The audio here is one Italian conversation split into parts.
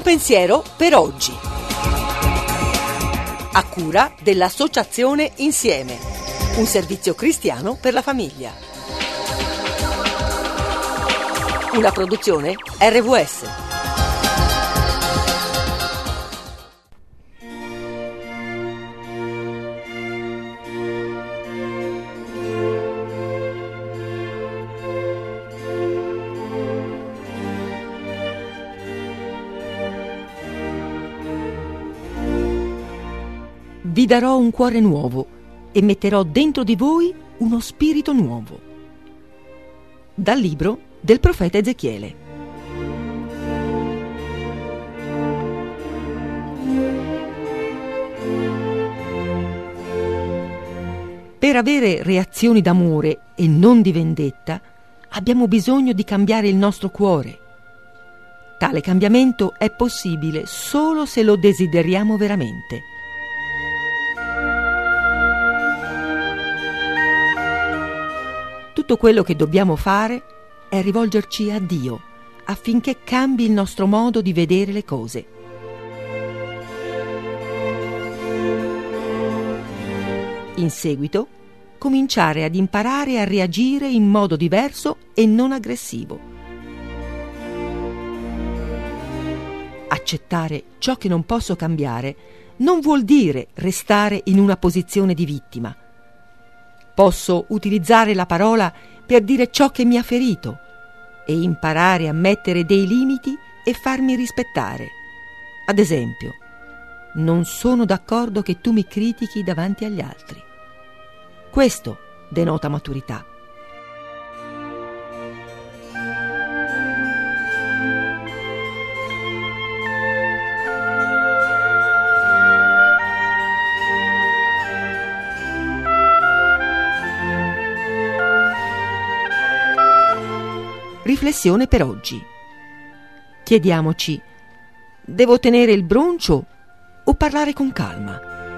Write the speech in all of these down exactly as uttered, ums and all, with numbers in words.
pensiero per oggi. A cura dell'Associazione Insieme, un servizio cristiano per la famiglia. Una produzione erre vu esse. Vi darò un cuore nuovo e metterò dentro di voi uno spirito nuovo. Dal libro del profeta Ezechiele. Per avere reazioni d'amore e non di vendetta, abbiamo bisogno di cambiare il nostro cuore. Tale cambiamento è possibile solo se lo desideriamo veramente. Tutto quello che dobbiamo fare è rivolgerci a Dio affinché cambi il nostro modo di vedere le cose. In seguito, cominciare ad imparare a reagire in modo diverso e non aggressivo. Accettare ciò che non posso cambiare non vuol dire restare in una posizione di vittima. Posso utilizzare la parola per dire ciò che mi ha ferito e imparare a mettere dei limiti e farmi rispettare. Ad esempio, non sono d'accordo che tu mi critichi davanti agli altri. Questo denota maturità. Riflessione per oggi. Chiediamoci: devo tenere il broncio o parlare con calma?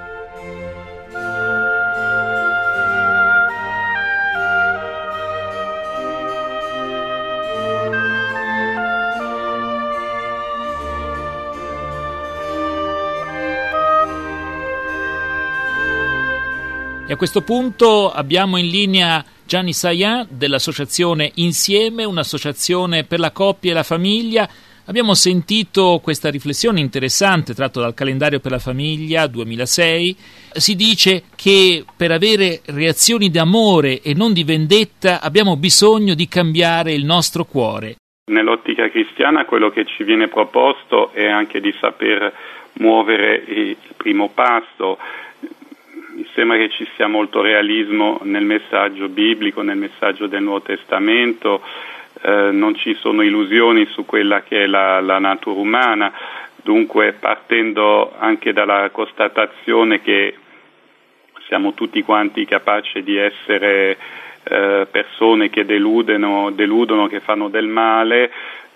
E a questo punto abbiamo in linea Gianni Saian dell'associazione Insieme, un'associazione per la coppia e la famiglia. Abbiamo sentito questa riflessione interessante tratto dal calendario per la famiglia duemilasei. Si dice che per avere reazioni d'amore e non di vendetta abbiamo bisogno di cambiare il nostro cuore. Nell'ottica cristiana quello che ci viene proposto è anche di saper muovere il primo passo. Mi sembra che ci sia molto realismo nel messaggio biblico, nel messaggio del Nuovo Testamento, eh, non ci sono illusioni su quella che è la, la natura umana, dunque partendo anche dalla constatazione che siamo tutti quanti capaci di essere eh, persone che deludono, deludono, che fanno del male,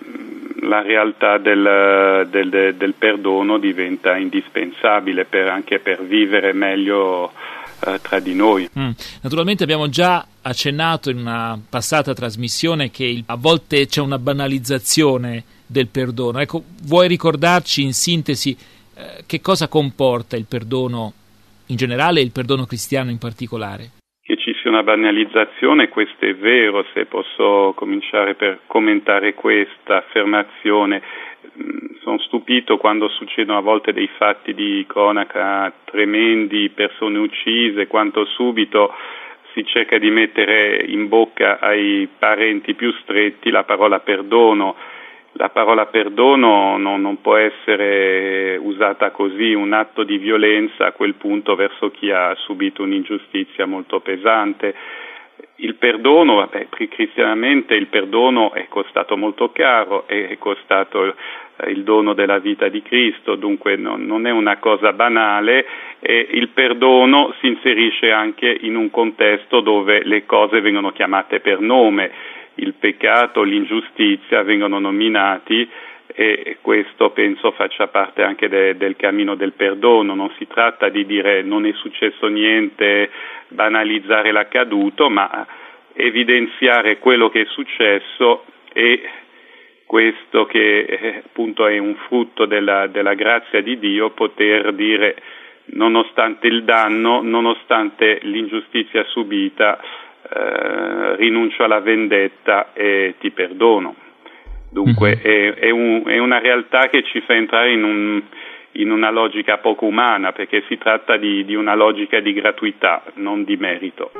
la realtà del, del, del perdono diventa indispensabile per, anche per vivere meglio eh, tra di noi. Mm. Naturalmente abbiamo già accennato in una passata trasmissione che a volte c'è una banalizzazione del perdono. Ecco, vuoi ricordarci in sintesi eh, che cosa comporta il perdono in generale e il perdono cristiano in particolare? Che ci sia una banalizzazione, questo è vero. Se posso cominciare per commentare questa affermazione, sono stupito quando succedono a volte dei fatti di cronaca tremendi, persone uccise, quanto subito si cerca di mettere in bocca ai parenti più stretti la parola perdono. La parola perdono non, non può essere usata così, un atto di violenza a quel punto verso chi ha subito un'ingiustizia molto pesante. Il perdono, vabbè, cristianamente il perdono è costato molto caro, è costato il dono della vita di Cristo, dunque non, non è una cosa banale, e il perdono si inserisce anche in un contesto dove le cose vengono chiamate per nome. Il peccato, l'ingiustizia vengono nominati e questo penso faccia parte anche de, del cammino del perdono. Non si tratta di dire non è successo niente, banalizzare l'accaduto, ma evidenziare quello che è successo e questo che eh, appunto è un frutto della, della grazia di Dio, poter dire nonostante il danno, nonostante l'ingiustizia subita, eh, rinuncio alla vendetta e ti perdono. Dunque mm-hmm. è, è, un, è una realtà che ci fa entrare in, un, in una logica poco umana, perché si tratta di, di una logica di gratuità, non di merito.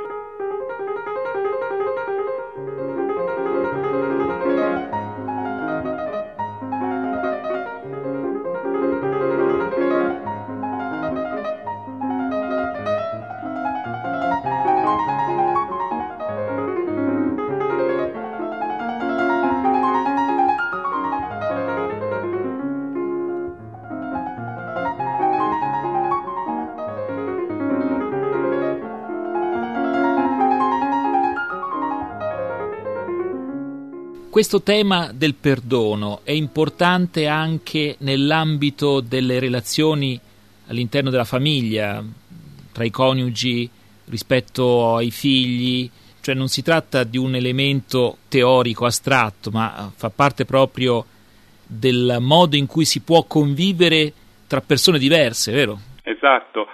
Questo tema del perdono è importante anche nell'ambito delle relazioni all'interno della famiglia, tra i coniugi rispetto ai figli, cioè non si tratta di un elemento teorico astratto, ma fa parte proprio del modo in cui si può convivere tra persone diverse, vero? Esatto,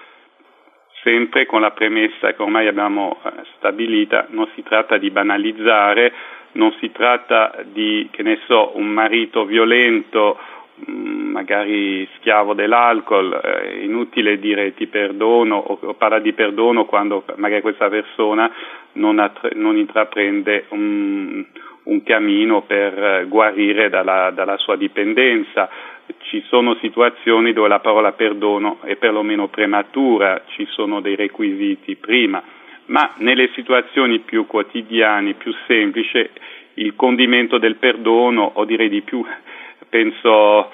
sempre con la premessa che ormai abbiamo stabilita, non si tratta di banalizzare, non si tratta di, che ne so, un marito violento, magari schiavo dell'alcol, è inutile dire ti perdono o, o parla di perdono quando magari questa persona non, attra- non intraprende un, un cammino per guarire dalla, dalla sua dipendenza. Ci sono situazioni dove la parola perdono è perlomeno prematura, ci sono dei requisiti prima. Ma nelle situazioni più quotidiane, più semplici, il condimento del perdono, o direi di più, penso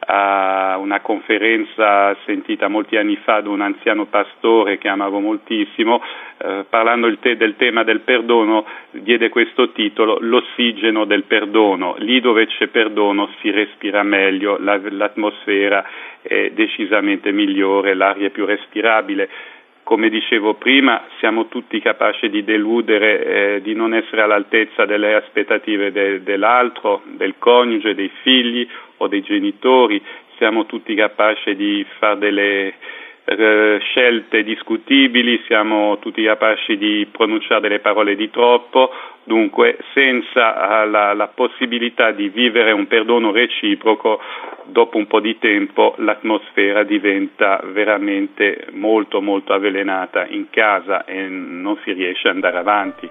a una conferenza sentita molti anni fa da un anziano pastore che amavo moltissimo, eh, parlando il te- del tema del perdono, diede questo titolo, l'ossigeno del perdono. Lì dove c'è perdono si respira meglio, la- l'atmosfera è decisamente migliore, l'aria è più respirabile. Come dicevo prima, siamo tutti capaci di deludere, eh, di non essere all'altezza delle aspettative de- dell'altro, del coniuge, dei figli o dei genitori. Siamo tutti capaci di fare delle eh, scelte discutibili, siamo tutti capaci di pronunciare delle parole di troppo. Dunque, senza la, la possibilità di vivere un perdono reciproco, dopo un po' di tempo l'atmosfera diventa veramente molto molto avvelenata in casa e non si riesce ad andare avanti.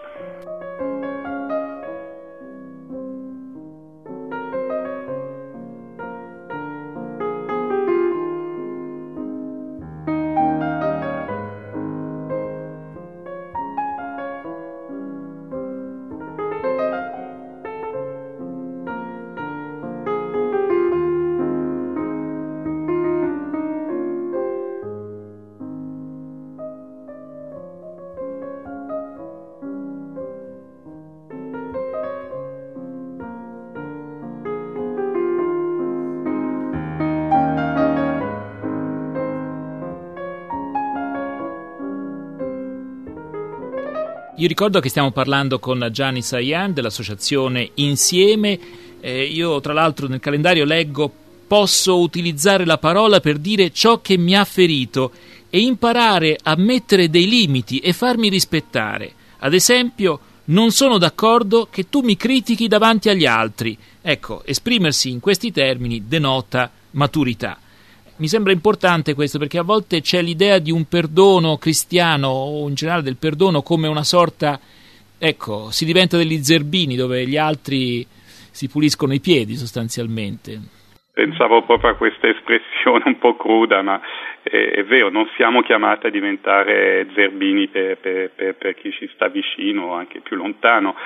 Io ricordo che stiamo parlando con Gianni Sajan dell'associazione Insieme. Eh, io tra l'altro nel calendario leggo: posso utilizzare la parola per dire ciò che mi ha ferito e imparare a mettere dei limiti e farmi rispettare. Ad esempio, non sono d'accordo che tu mi critichi davanti agli altri. Ecco, esprimersi in questi termini denota maturità. Mi sembra importante questo, perché a volte c'è l'idea di un perdono cristiano o in generale del perdono come una sorta, ecco, si diventa degli zerbini dove gli altri si puliscono i piedi sostanzialmente. Pensavo proprio a questa espressione un po' cruda, ma è, è vero, non siamo chiamati a diventare zerbini per, per, per, per chi ci sta vicino o anche più lontano.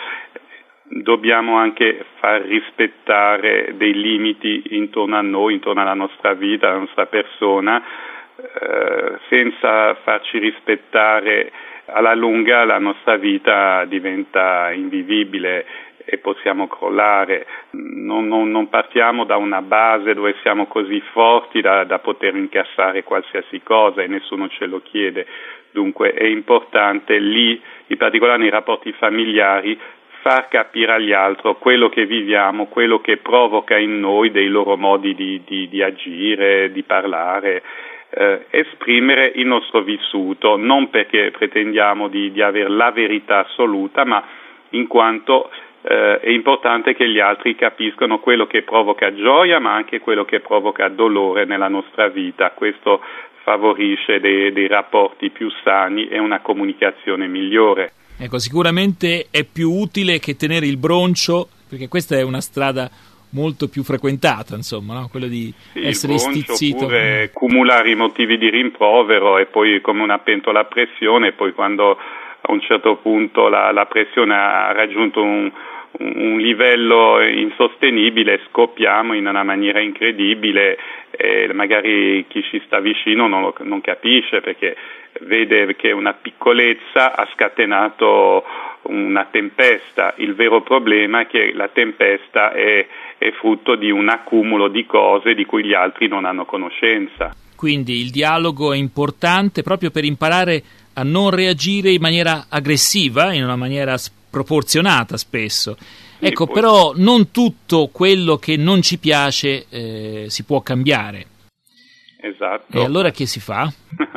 Dobbiamo anche far rispettare dei limiti intorno a noi, intorno alla nostra vita, alla nostra persona, eh, senza farci rispettare alla lunga la nostra vita diventa invivibile e possiamo crollare. Non, non, non partiamo da una base dove siamo così forti da, da poter incassare qualsiasi cosa e nessuno ce lo chiede. Dunque è importante lì, in particolare nei rapporti familiari, far capire agli altri quello che viviamo, quello che provoca in noi dei loro modi di, di, di agire, di parlare, eh, esprimere il nostro vissuto, non perché pretendiamo di, di avere la verità assoluta, ma in quanto eh, è importante che gli altri capiscano quello che provoca gioia, ma anche quello che provoca dolore nella nostra vita. Questo favorisce dei, dei rapporti più sani e una comunicazione migliore. Ecco, sicuramente è più utile che tenere il broncio, perché questa è una strada molto più frequentata, insomma, no? Quello di sì, essere il broncio, stizzito. Oppure cumulare i motivi di rimprovero e poi come una pentola a pressione, e poi quando a un certo punto la, la pressione ha raggiunto un, un livello insostenibile, scoppiamo in una maniera incredibile e magari chi ci sta vicino non, lo, non capisce, perché vede che una piccolezza ha scatenato una tempesta. Il vero problema è che la tempesta è, è frutto di un accumulo di cose di cui gli altri non hanno conoscenza. Quindi il dialogo è importante proprio per imparare a non reagire in maniera aggressiva, in una maniera sproporzionata spesso. Sì, ecco, poi... però non tutto quello che non ci piace eh, si può cambiare. Esatto. E allora che si fa?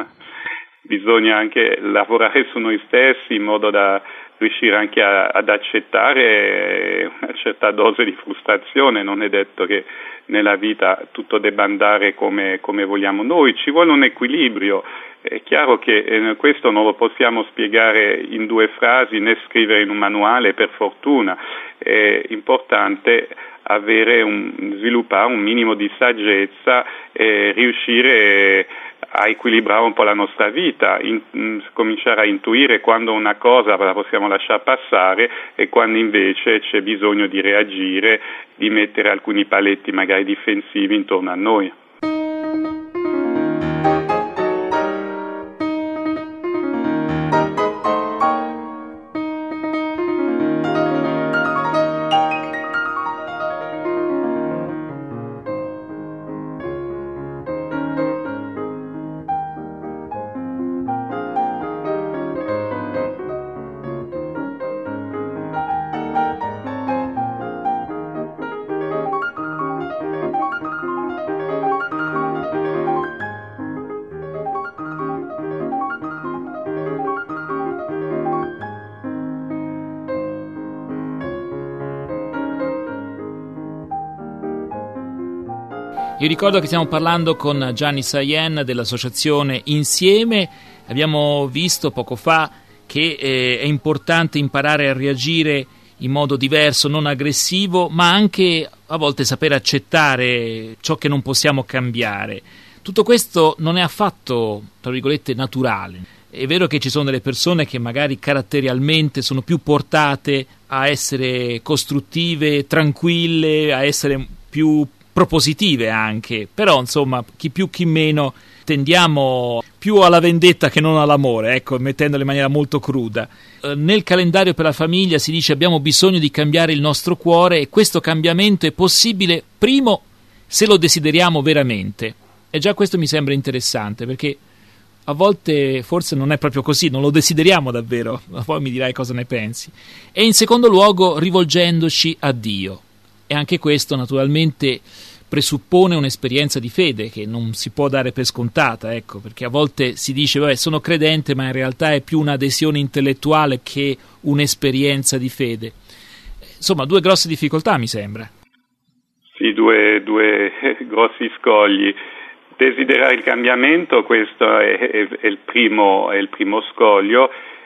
Bisogna anche lavorare su noi stessi in modo da riuscire anche a, ad accettare una certa dose di frustrazione. Non è detto che nella vita tutto debba andare come, come vogliamo noi, ci vuole un equilibrio. È chiaro che eh, questo non lo possiamo spiegare in due frasi né scrivere in un manuale, per fortuna. È importante avere un, sviluppare un minimo di saggezza e riuscire a equilibrare un po' la nostra vita, in, in, cominciare a intuire quando una cosa la possiamo lasciare passare e quando invece c'è bisogno di reagire, di mettere alcuni paletti magari difensivi intorno a noi. Io ricordo che stiamo parlando con Gianni Sayen dell'associazione Insieme. Abbiamo visto poco fa che eh, è importante imparare a reagire in modo diverso, non aggressivo, ma anche a volte sapere accettare ciò che non possiamo cambiare. Tutto questo non è affatto, tra virgolette, naturale. È vero che ci sono delle persone che magari caratterialmente sono più portate a essere costruttive, tranquille, a essere più propositive anche, però insomma chi più chi meno tendiamo più alla vendetta che non all'amore, ecco, mettendolo in maniera molto cruda. Eh, nel calendario per la famiglia si dice abbiamo bisogno di cambiare il nostro cuore e questo cambiamento è possibile primo se lo desideriamo veramente, e già questo mi sembra interessante perché a volte forse non è proprio così, non lo desideriamo davvero, ma poi mi dirai cosa ne pensi. E in secondo luogo rivolgendoci a Dio. E anche questo naturalmente presuppone un'esperienza di fede che non si può dare per scontata, ecco, perché a volte si dice vabbè sono credente, ma in realtà è più un'adesione intellettuale che un'esperienza di fede. Insomma, due grosse difficoltà mi sembra. Sì, due, due grossi scogli. Desiderare il cambiamento, questo è, è, è, il primo, è il primo scoglio.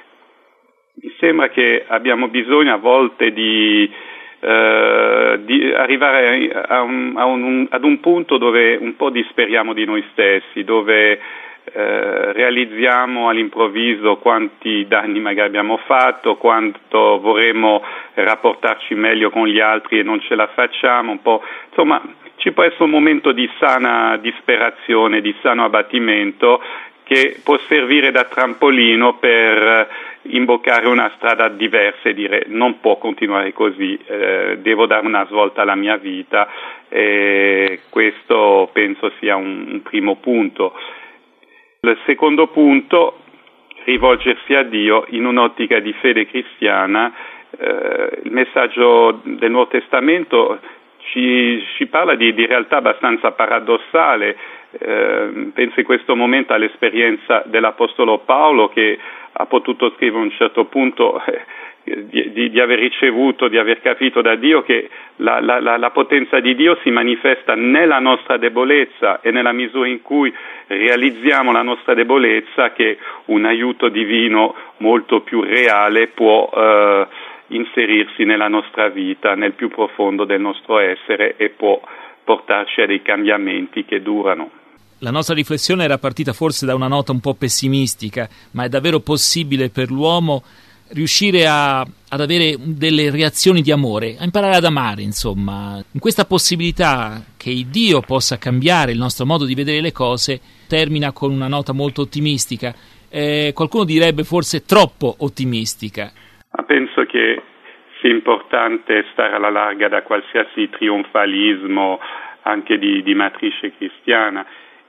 Mi sembra che abbiamo bisogno a volte di Uh, di arrivare a un, a un, ad un punto dove un po' disperiamo di noi stessi, dove uh, realizziamo all'improvviso quanti danni magari abbiamo fatto, quanto vorremmo rapportarci meglio con gli altri e non ce la facciamo, un po', insomma ci può essere un momento di sana disperazione, di sano abbattimento che può servire da trampolino per imboccare una strada diversa e dire non può continuare così, eh, devo dare una svolta alla mia vita, e questo penso sia un, un primo punto. Il secondo punto, rivolgersi a Dio in un'ottica di fede cristiana eh, il messaggio del Nuovo Testamento ci, ci parla di, di realtà abbastanza paradossale. Eh, penso in questo momento all'esperienza dell'Apostolo Paolo, che ha potuto scrivere a un certo punto eh, di, di, di aver ricevuto, di aver capito da Dio che la, la, la, la potenza di Dio si manifesta nella nostra debolezza, e nella misura in cui realizziamo la nostra debolezza che un aiuto divino molto più reale può eh, inserirsi nella nostra vita, nel più profondo del nostro essere, e può portarci a dei cambiamenti che durano. La nostra riflessione era partita forse da una nota un po' pessimistica, ma è davvero possibile per l'uomo riuscire a, ad avere delle reazioni di amore, a imparare ad amare, insomma. In questa possibilità che Dio possa cambiare il nostro modo di vedere le cose, termina con una nota molto ottimistica, eh, qualcuno direbbe forse troppo ottimistica. Ma penso che sia importante stare alla larga da qualsiasi trionfalismo anche di, di matrice cristiana.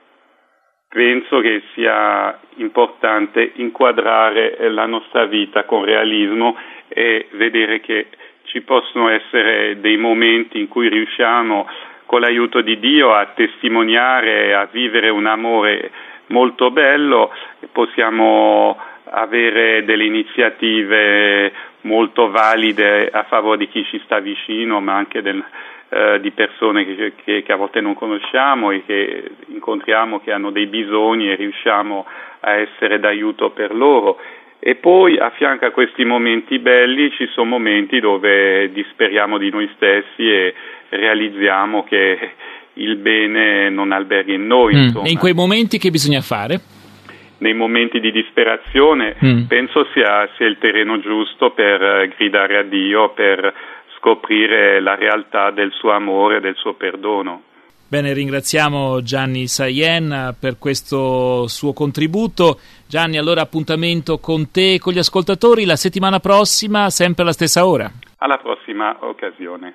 Penso che sia importante inquadrare la nostra vita con realismo e vedere che ci possono essere dei momenti in cui riusciamo, con l'aiuto di Dio, a testimoniare, a vivere un amore molto bello. Possiamo avere delle iniziative molto valide a favore di chi ci sta vicino, ma anche del Uh, di persone che, che, che a volte non conosciamo e che incontriamo, che hanno dei bisogni, e riusciamo a essere d'aiuto per loro. E poi a fianco a questi momenti belli ci sono momenti dove disperiamo di noi stessi e realizziamo che il bene non alberga in noi. Mm. Insomma. E in quei momenti che bisogna fare? Nei momenti di disperazione mm. penso sia, sia il terreno giusto per gridare a Dio, per scoprire la realtà del suo amore e del suo perdono. Bene, ringraziamo Gianni Sayen per questo suo contributo. Gianni, allora appuntamento con te e con gli ascoltatori la settimana prossima, sempre alla stessa ora. Alla prossima occasione.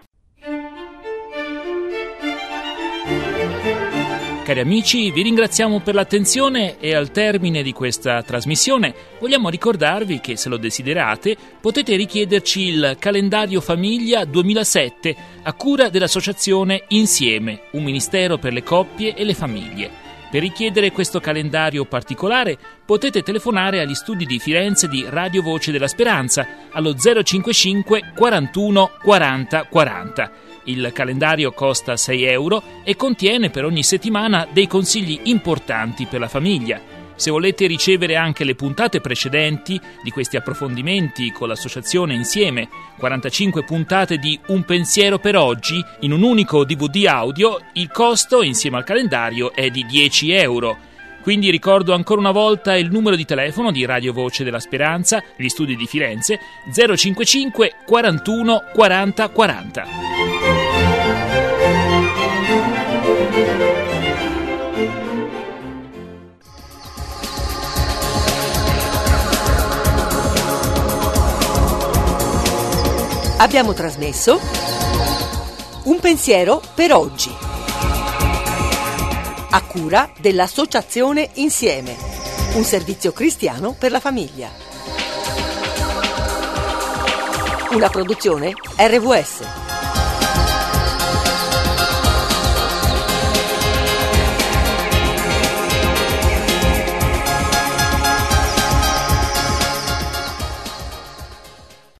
Cari amici, vi ringraziamo per l'attenzione e al termine di questa trasmissione vogliamo ricordarvi che, se lo desiderate, potete richiederci il calendario famiglia duemilasette a cura dell'associazione Insieme, un ministero per le coppie e le famiglie. Per richiedere questo calendario particolare potete telefonare agli studi di Firenze di Radio Voce della Speranza allo zero cinquantacinque quarantuno quaranta quaranta. Il calendario costa sei euro e contiene per ogni settimana dei consigli importanti per la famiglia. Se volete ricevere anche le puntate precedenti di questi approfondimenti con l'associazione Insieme, quarantacinque puntate di Un pensiero per oggi, in un unico D V D audio, il costo insieme al calendario è di dieci euro. Quindi ricordo ancora una volta il numero di telefono di Radio Voce della Speranza, gli studi di Firenze, zero cinquantacinque quarantuno quaranta quaranta. Abbiamo trasmesso Un pensiero per oggi, a cura dell'associazione Insieme, un servizio cristiano per la famiglia. Una produzione R V S.